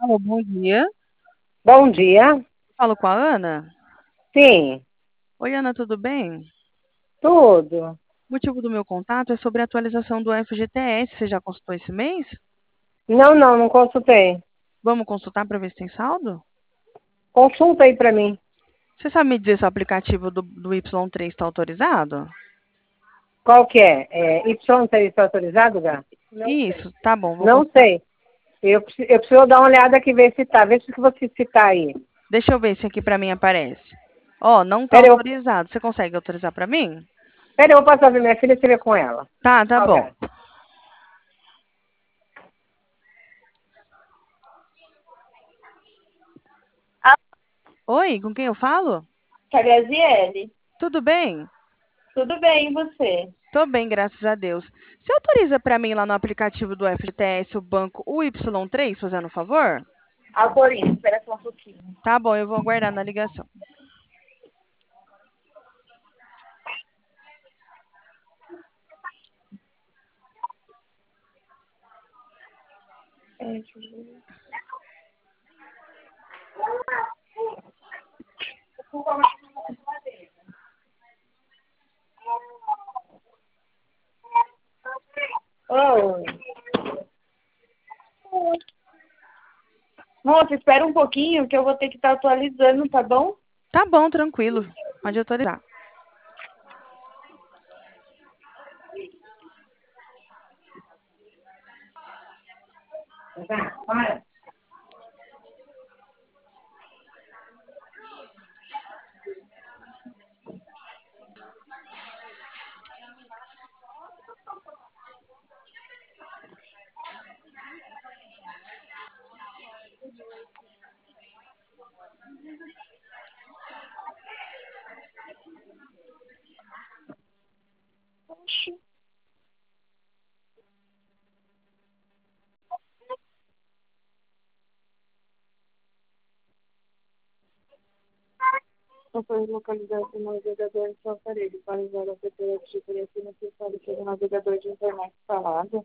Alô, bom dia. Bom dia. Falo com a Ana. Sim, Oi, Ana, tudo bem? tudo. O motivo do meu contato é sobre a atualização do FGTS. Você já consultou esse mês? Não consultei. Vamos consultar para ver se tem saldo? Consulta aí pra mim. Você sabe me dizer se o aplicativo do Y3 está autorizado? Qual que é? Y3 está autorizado, Gá? Isso, tá bom, vou Não consultar. sei. Eu preciso dar uma olhada aqui, ver se tá. Vê se você citar aí. Deixa eu ver se aqui para mim aparece. Ó, não está Pera, eu, autorizado. Você consegue autorizar para mim? pera, eu vou passar pra minha filha e você vê com ela. Tá Ó, bom. Gá. Oi, com quem eu falo? Graziele, Tudo bem? tudo bem, e você? Tô bem, graças a Deus. Você autoriza para mim lá no aplicativo do FGTS o banco o Y3, fazendo um favor? Autorino, espera só um pouquinho. Tá bom, eu vou aguardar na ligação. Oi. Moça, espera um pouquinho que eu vou ter que estar atualizando, tá bom? Tá bom, tranquilo. Pode autorizar. Vai. Não foi localizado o navegador em seu aparelho. Para usar o aplicativo de preço necessário ter um navegador de internet instalado.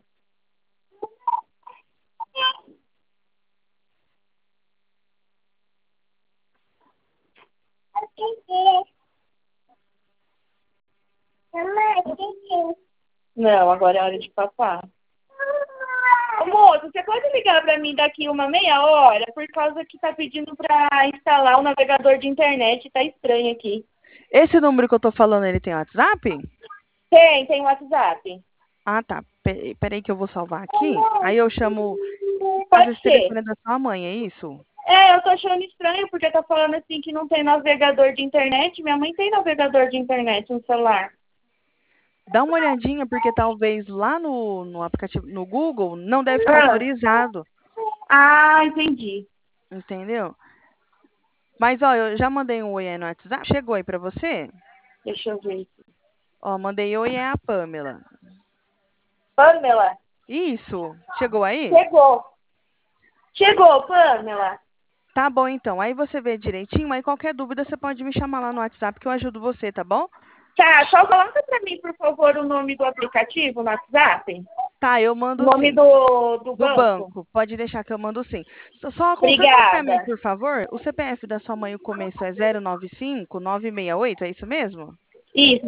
Não, agora é hora de papar. Ô, moço, você pode ligar para mim daqui uma meia hora? Por causa que tá pedindo para instalar o navegador de internet. Tá estranho aqui. Esse número que eu tô falando, ele tem WhatsApp? Tem WhatsApp. Ah, tá. Peraí que eu vou salvar aqui. Aí eu chamo. Às Pode vezes o ser. telefone é da sua mãe, é isso? É, eu tô achando estranho porque tá falando assim que não tem navegador de internet. Minha mãe tem navegador de internet no celular. Dá uma olhadinha, porque talvez lá no aplicativo, no Google, não deve estar Ah, autorizado, entendi. entendeu? Mas, ó, eu já mandei um oi aí no WhatsApp. Chegou aí pra você? Deixa eu ver. Ó, mandei oi é a Pamela. Pamela, Isso. Chegou aí? chegou. Chegou, Pamela. Tá bom, então. Aí você vê direitinho, aí qualquer dúvida você pode me chamar lá no WhatsApp que eu ajudo você, tá bom? Tá, só coloca pra mim, por favor, o nome do aplicativo no WhatsApp. Tá, eu O mando nome sim. do Do banco. banco. Pode deixar que eu mando sim. Só confirma pra mim, Obrigada. por favor. O CPF da sua mãe, o começo é 095-968, é isso mesmo? Isso,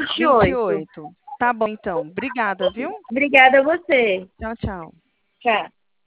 095-968-838-28. 28. Tá bom, então. Obrigada, viu? Obrigada a você. Tchau, tchau. Tchau.